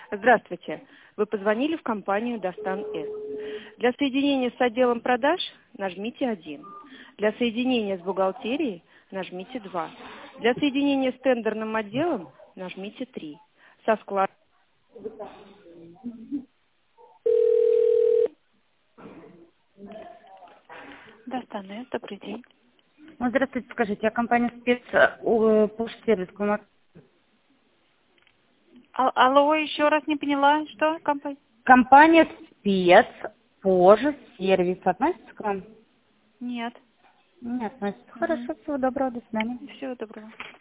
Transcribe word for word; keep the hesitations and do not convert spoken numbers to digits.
Здравствуйте. Вы позвонили в компанию Достан С. Для соединения с отделом продаж нажмите один. Для соединения с бухгалтерией нажмите два. Для соединения с тендерным отделом нажмите три. Со склада. Достан С, добрый день. Ну, здравствуйте, скажите, а компания спец э, Пуш-сервис Кумак? А- Алло, еще раз не поняла, что компания? Компания спец Пуш-сервис относится к вам? Нет. Не относится. Угу. Хорошо, всего доброго, до свидания. Всего доброго.